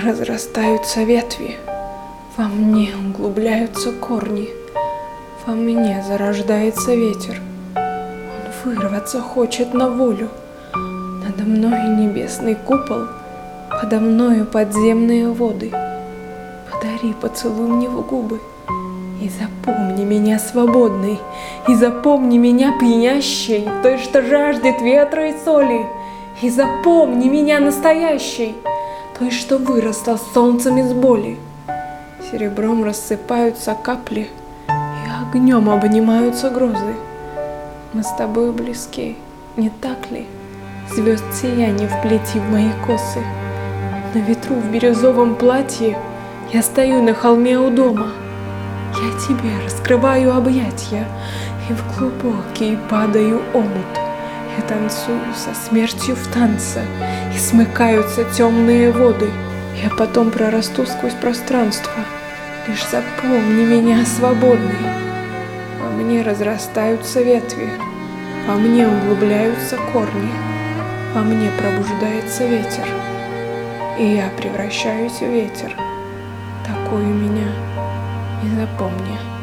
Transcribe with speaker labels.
Speaker 1: разрастаются ветви, во мне углубляются корни, во мне зарождается ветер. Он вырваться хочет на волю. Надо мною небесный купол, подо мною подземные воды. Подари поцелуй мне в губы, и запомни меня свободной, и запомни меня пьянящей, той, что жаждет ветра и соли, и запомни меня настоящей, той, что выросла солнцем из боли. Серебром рассыпаются капли, и огнем обнимаются грозы. Мы с тобой близки, не так ли? Звезд сияние вплети в мои косы. На ветру в бирюзовом платье я стою на холме у дома. Я тебе раскрываю объятья, и в глубокий падаю омут. Я танцую со смертью в танце, и смыкаются темные воды. Я потом прорасту сквозь пространство, лишь запомни меня свободной. Во мне разрастаются ветви, во мне углубляются корни, во мне пробуждается ветер, и я превращаюсь в ветер. Такую меня и запомни.